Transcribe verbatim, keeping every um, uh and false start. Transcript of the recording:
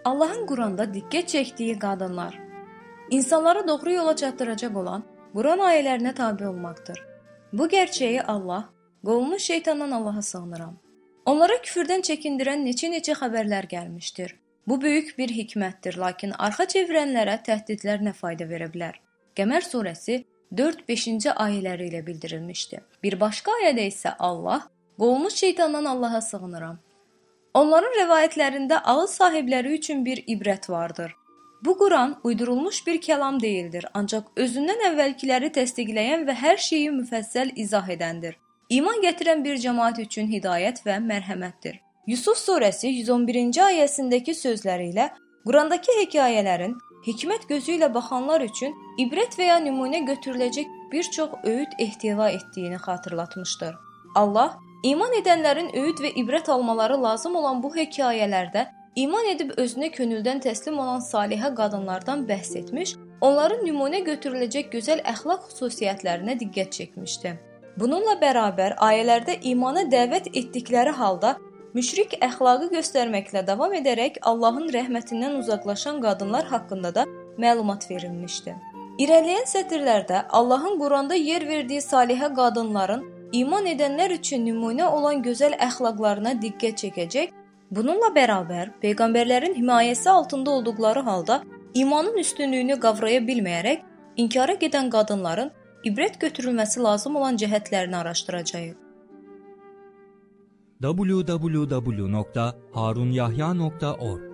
Allahın Quranda diqqət çəkdiyi qadınlar. İnsanları doğru yola çatdıracaq olan Quran ayələrinə tabe olmaqdır. Bu gerçeği Allah, qovulmuş şeytandan Allaha sığınıram. Onlara küfürdən çəkindirən neçə-neçə xəbərlər gəlmişdir. Bu böyük bir hikmətdir, lakin arxa çevirənlərə təhdidlər nə fayda verə bilər? Qəmər surəsi dörd-beşinci ayələri ilə bildirilmişdi. Bir başqa ayədə isə Allah, qovulmuş şeytandan Allaha sığınıram. Onların rəvayətlərində ağıl sahibləri üçün bir ibrət vardır. Bu Quran uydurulmuş bir kəlam deyildir, ancaq özündən əvvəlkiləri təsdiqləyən və hər şeyi müfəssəl izah edəndir. İman gətirən bir cəmaət üçün hidayət və mərhəmətdir. Yusuf surəsi yüz on birinci ayəsindəki sözləri ilə Qurandakı hekayələrin hikmət gözü ilə baxanlar üçün ibrət və ya nümunə götürüləcək bir çox öyüd ehtiva etdiyini xatırlatmışdır. Allah, iman edənlərin öyüd və ibrət almaları lazım olan bu hekayələrdə İman edib özünə könüldən təslim olan salihə qadınlardan bəhs etmiş, onların nümunə götürüləcək gözəl əxlaq xüsusiyyətlərinə diqqət çəkmişdi. Bununla bərabər ayələrdə imana dəvət etdikləri halda müşrik əxlaqı göstərməklə davam edərək Allahın rəhmətindən uzaqlaşan qadınlar haqqında da məlumat verilmişdi. İrəliyən sətirlərdə Allahın Quranda yer verdiyi salihə qadınların iman edənlər üçün nümunə olan gözəl əxlaqlarına diqqət çəkəcək. Bununla bərabər, peyğəmbərlərin himayəsi altında olduqları halda imanın üstünlüyünü qavraya bilməyərək inkara gedən qadınların ibrət götürülməsi lazım olan cəhətlərini araşdıracağıq. w w w nokta harunyahya nokta org